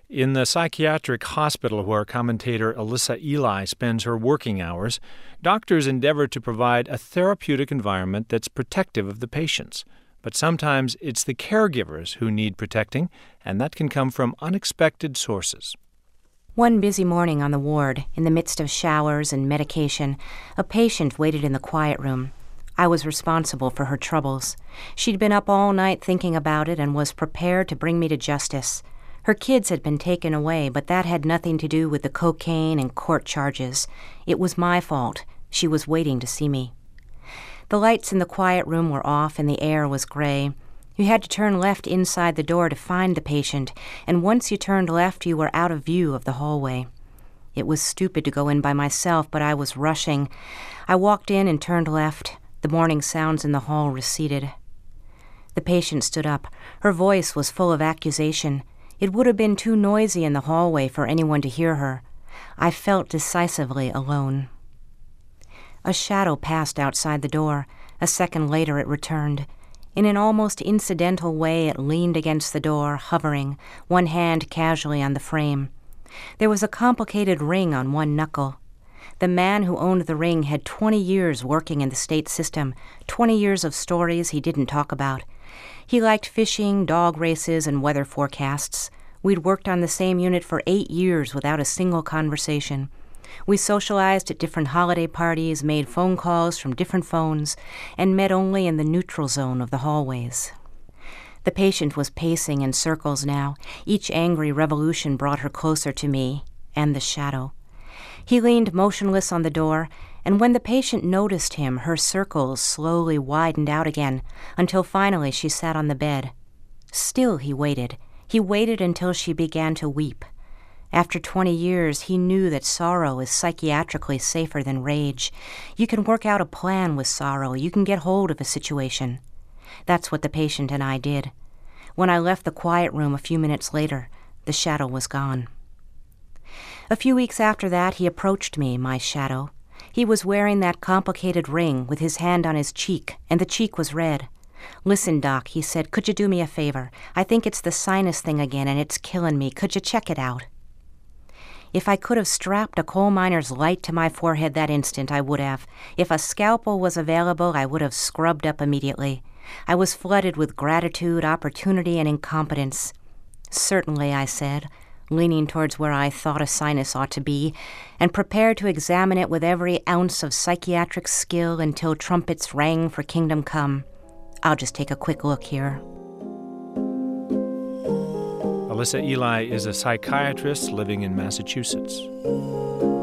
In the psychiatric hospital where commentator Alyssa Ely spends her working hours, doctors endeavor to provide a therapeutic environment that's protective of the patients. But sometimes it's the caregivers who need protecting, and that can come from unexpected sources. One busy morning on the ward, in the midst of showers and medication, a patient waited in the quiet room. I was responsible for her troubles. She'd been up all night thinking about it and was prepared to bring me to justice. Her kids had been taken away, but that had nothing to do with the cocaine and court charges. It was my fault. She was waiting to see me. The lights in the quiet room were off and the air was gray. You had to turn left inside the door to find the patient, and once you turned left, you were out of view of the hallway. It was stupid to go in by myself, but I was rushing. I walked in and turned left. The morning sounds in the hall receded. The patient stood up. Her voice was full of accusation. It would have been too noisy in the hallway for anyone to hear her. I felt decisively alone. A shadow passed outside the door. A second later it returned. In an almost incidental way it leaned against the door, hovering, one hand casually on the frame. There was a complicated ring on one knuckle. The man who owned the ring had 20 years working in the state system, 20 years of stories he didn't talk about. He liked fishing, dog races, and weather forecasts. We'd worked on the same unit for 8 years without a single conversation. We socialized at different holiday parties, made phone calls from different phones, and met only in the neutral zone of the hallways. The patient was pacing in circles now. Each angry revolution brought her closer to me and the shadow. He leaned motionless on the door, and when the patient noticed him, her circles slowly widened out again, until finally she sat on the bed. Still he waited. He waited until she began to weep. After 20 years, he knew that sorrow is psychiatrically safer than rage. You can work out a plan with sorrow. You can get hold of a situation. That's what the patient and I did. When I left the quiet room a few minutes later, the shadow was gone. A few weeks after that, he approached me, my shadow. He was wearing that complicated ring with his hand on his cheek, and the cheek was red. "Listen, Doc," he said, "could you do me a favor? I think it's the sinus thing again, and it's killing me. Could you check it out?" If I could have strapped a coal miner's light to my forehead that instant, I would have. If a scalpel was available, I would have scrubbed up immediately. I was flooded with gratitude, opportunity, and incompetence. "Certainly," I said, leaning towards where I thought a sinus ought to be, and prepared to examine it with every ounce of psychiatric skill until trumpets rang for kingdom come. "I'll just take a quick look here." Alyssa Ely is a psychiatrist living in Massachusetts.